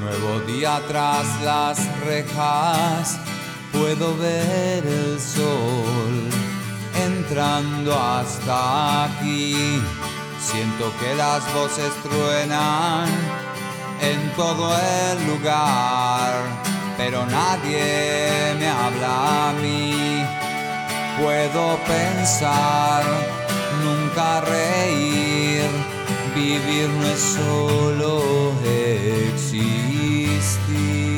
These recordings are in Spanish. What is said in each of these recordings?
Nuevo día tras las rejas, puedo ver el sol entrando hasta aquí. Siento que las voces truenan en todo el lugar, pero nadie me habla a mí. Puedo pensar, nunca reír. Vivir no es solo existir.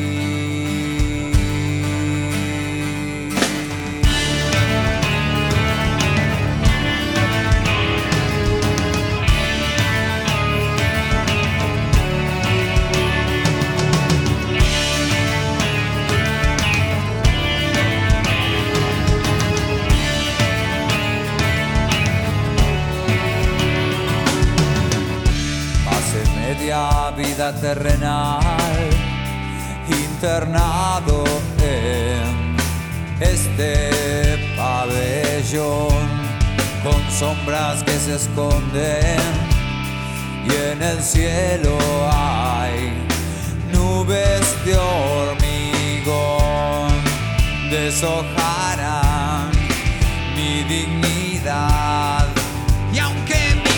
Media vida terrenal, internado en este pabellón, con sombras que se esconden, y en el cielo hay nubes de hormigón, deshojarán mi dignidad. Y aunque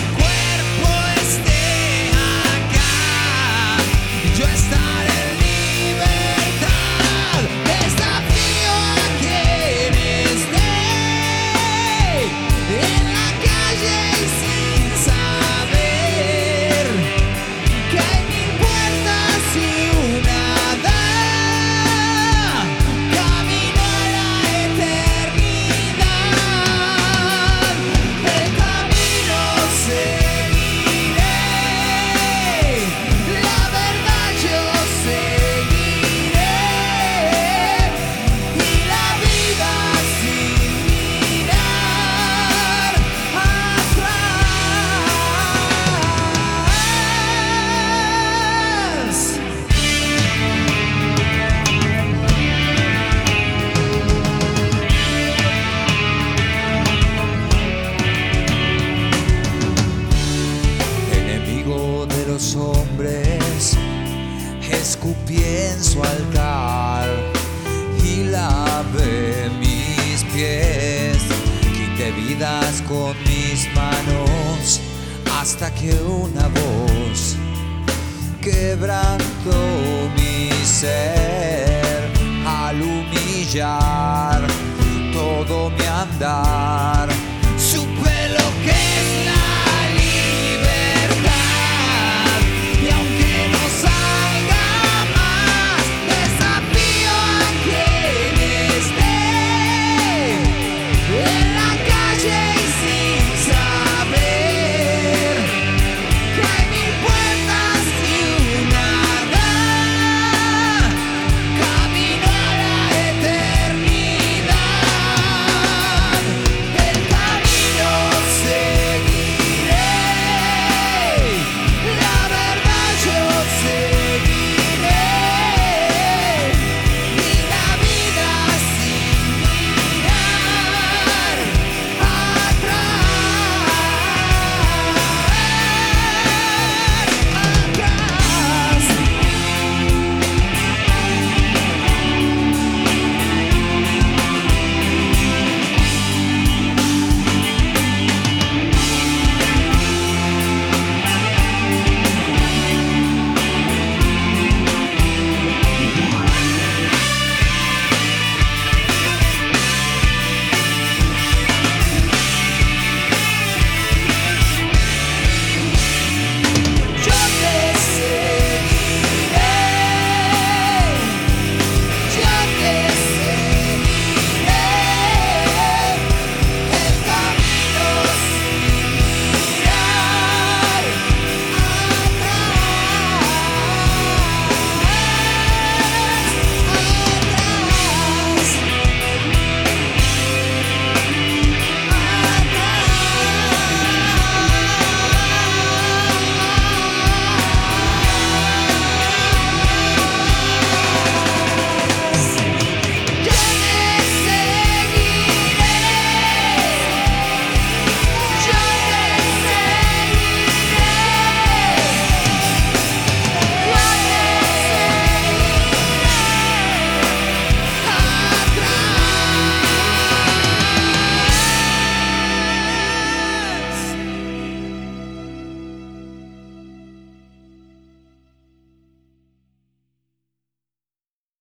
yo estaré en libertad, desafío a quien esté en la calle y sin saber que me importa si una da camino a la eternidad. El camino seguiré, la verdad yo seguiré, y la vida sin mirar atrás. Enemigo de los hombres, escupí en su altar y lavé mis pies. Quité vidas con mis manos hasta que una voz quebrantó mi ser al humillar todo mi andar.